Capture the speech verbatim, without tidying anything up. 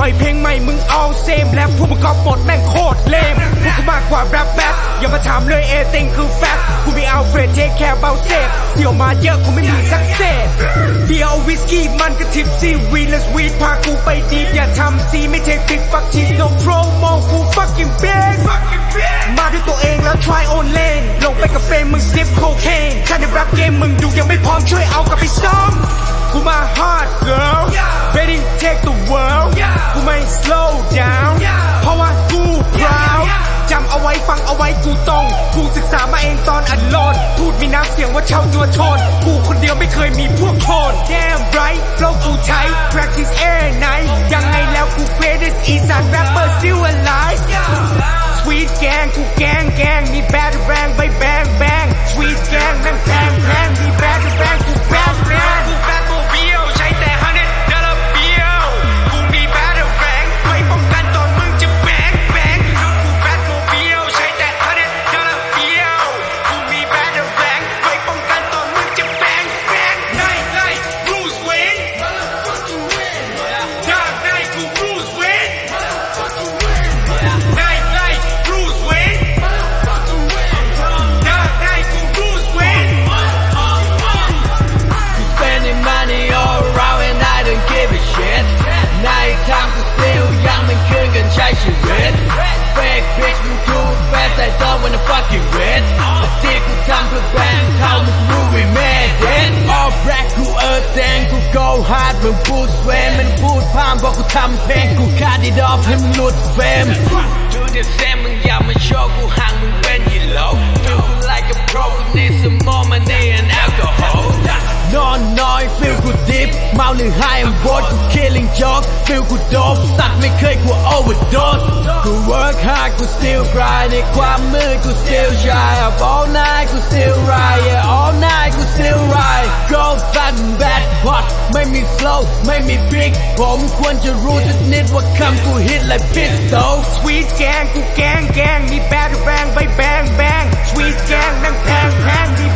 อยเพลงใหม่มึงเอาเซมแล้วพวกมึงก็บทแม่งโคตรเลมพวกกูมากกว่าแรปแบทอย่ามาถามเลยเอติงคือแฟกกูไม่เอาเฟรดเทคแคร์เบาเซฟเสี่ยวมาเยอะกูไม่มีสักเศษเบียร์วิสกี้มันกระทิบซีวีและสวีทพากูไปดีอย่าทำซีไม่เทคพิกฟักชีโนโปรโมกู fucking big มาด้วยตัวเองแล้ว try own lane ลงไปกับเฟรมมึงซิปโคเคนถ้าในแรปเกมมึงดูยังไม่พร้อมช่วยเอากลับไปซ้อมกูมา hard girl ready take the world กูไม่ slow down เพราะว่ากู proud จำเอาไว้ฟังเอาไว้กูตรงกูศึกษามาเองตอนอัดโหลดพูดมีน้ำเสียงว่าเช่าตัวโทนกูคนเดียวไม่เคยมีพวกโทน damn right flow กูใช้ practice every night ยังไงแล้วกู greatest อีสาน rapper still alive sweet gang กูแกงแกงมีแบดแรงไปแบงแบง sweet gang แม่งแพงแพงมีแบดแรงกูแบดแรงกูแบดโมบิลใช้แต่ hundred dollar bill กูมีแบดแรงไว้ป้องกันตอนมึงจะแบงแบงกูแบดโมบิลใช้แต่ hundred dollar bill กูมีแบดแรงไว้ป้องกันตอนมึงจะแบงแบงไล่ไล่ Bruce Wayne จากไล่กู Bruce Wayne ไล่ไล่ Bruce Wayne จากไล่กู Bruce Wayne Spending money all around and I don't give a shit ในทางกู still ยังไม่คืนกันใช้ชีวิต Fake bitch มึง too fast I don't wanna fuck you with ที่กูทำเพื่อแบรนด์เท่ามึงรู้ we made it All black กูเออแดงกู go hard มึงพูดเวรมันพูดพามบอกกูทำเพลงกู cut it off ให้มึงหลุดเฟม Do the same มึงอย่ามาโชว์กูห่างมึงเป็นยีโร่ Feel good like a pro กู need some more money and alcoholนอนน้อยฟิลกูดิฟเมาหรือไฮแอมบดกู killing joke ฟิลกูโดบสัตว์ไม่เคยกู overdose กู work hard กู still grind ในความมืดกู still shine up all night กู still ride yeah all night กู still ride go fat and bad hot ไม่มี flow ไม่มี big ผมควรจะรู้สักนิดว่าคำกู hit like pistol sweet gang กูแกงแกงมีแบดแรงไปแบงแบง sweet gang แม่งแพงแพงมี